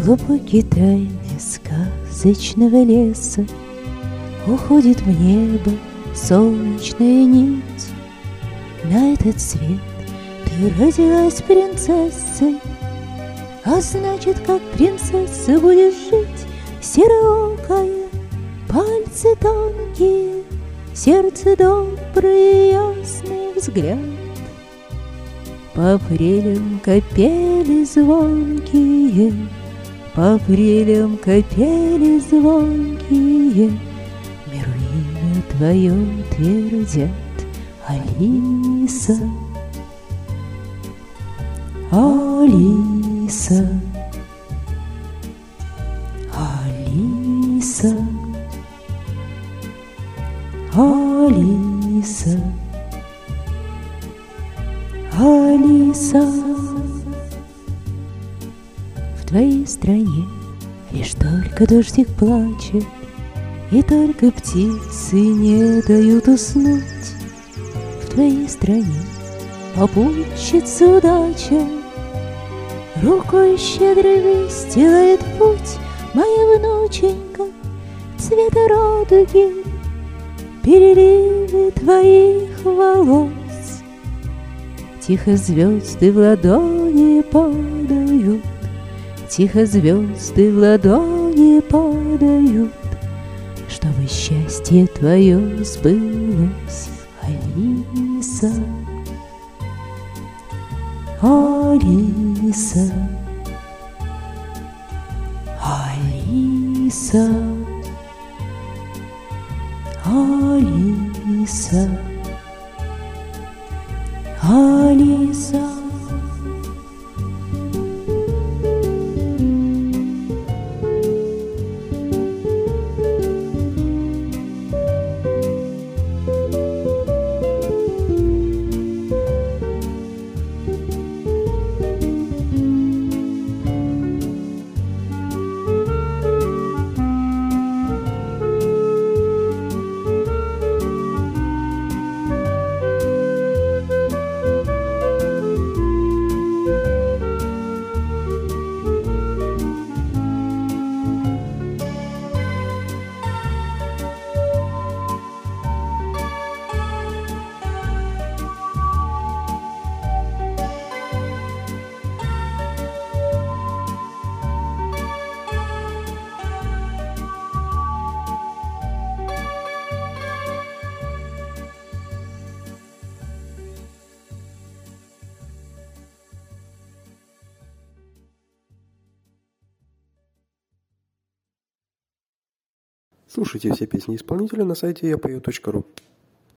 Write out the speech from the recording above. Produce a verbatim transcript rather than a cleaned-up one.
глубокие тайны сказочного леса уходит в небо солнечная нить. На этот свет ты родилась принцессой, а значит, как принцесса будешь жить. Сероокая, пальцы тонкие, сердце добрый, ясный взгляд. По апрелям капели звонкие, по апрелям капели звонкие, миру имя твое твердят. Алиса, Алиса, Алиса, Алиса, Алиса. В твоей стране лишь только дождик плачет, и только птицы не дают уснуть. В твоей стране попутчица удача рукой щедрой выстилает путь. Моя внученька цвета радуги, переливы твоих волос. Тихо звезды в ладони падают, тихо звезды в ладони падают, чтобы счастье твое сбылось. Алиса, Алиса, Алиса, Алиса, Алиса. Слушайте все песни исполнителя на сайте я пою точка ру.